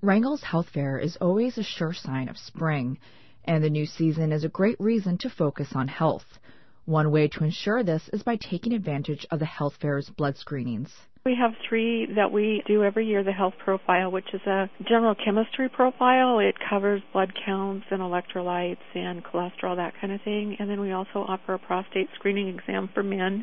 Wrangell's Health Fair is always a sure sign of spring, and the new season is a great reason to focus on health. One way to ensure this is by taking advantage of the Health Fair's blood screenings. We have 3 that we do every year, the health profile, which is a general chemistry profile. It covers blood counts and electrolytes and cholesterol, that kind of thing. And then we also offer a prostate screening exam for men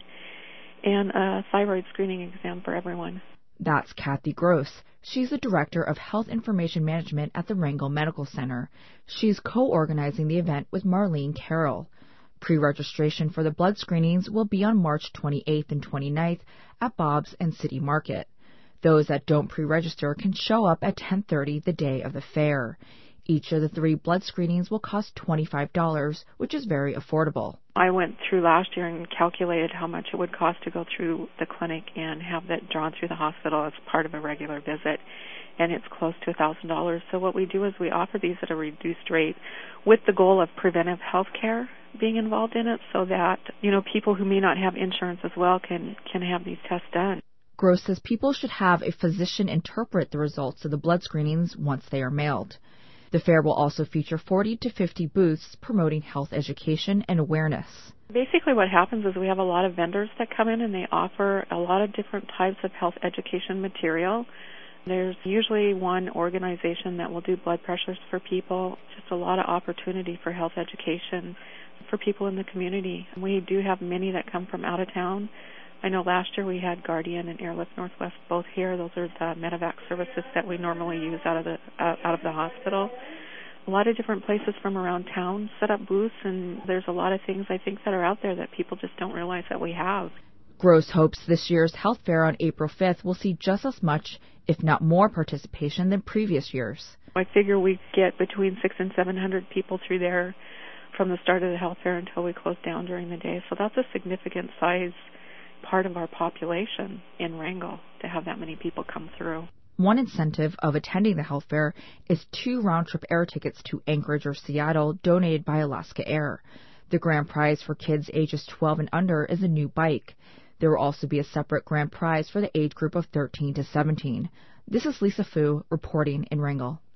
and a thyroid screening exam for everyone. That's Kathy Gross. She's the Director of Health Information Management at the Wrangell Medical Center. She's co-organizing the event with Marlene Carroll. Pre-registration for the blood screenings will be on March 28th and 29th at Bob's and City Market. Those that don't pre-register can show up at 10:30 the day of the fair. Each of the 3 blood screenings will cost $25, which is very affordable. I went through last year and calculated how much it would cost to go through the clinic and have that drawn through the hospital as part of a regular visit, and it's close to $1,000. So what we do is we offer these at a reduced rate with the goal of preventive health care being involved in it, so that, people who may not have insurance as well can have these tests done. Gross says people should have a physician interpret the results of the blood screenings once they are mailed. The fair will also feature 40 to 50 booths promoting health education and awareness. Basically what happens is we have a lot of vendors that come in and they offer a lot of different types of health education material. There's usually one organization that will do blood pressures for people, just a lot of opportunity for health education for people in the community. We do have many that come from out of town. I know last year we had Guardian and Airlift Northwest both here. Those are the medevac services that we normally use out of the hospital. A lot of different places from around town set up booths, and there's a lot of things I think that are out there that people just don't realize that we have. Gross hopes this year's health fair on April 5th will see just as much, if not more, participation than previous years. I figure we get between 600 and 700 people through there from the start of the health fair until we close down during the day. So that's a significant size part of our population in Wrangell to have that many people come through. One incentive of attending the health fair is 2 round-trip air tickets to Anchorage or Seattle donated by Alaska Air. The grand prize for kids ages 12 and under is a new bike. There will also be a separate grand prize for the age group of 13 to 17. This is Lisa Fu reporting in Wrangell.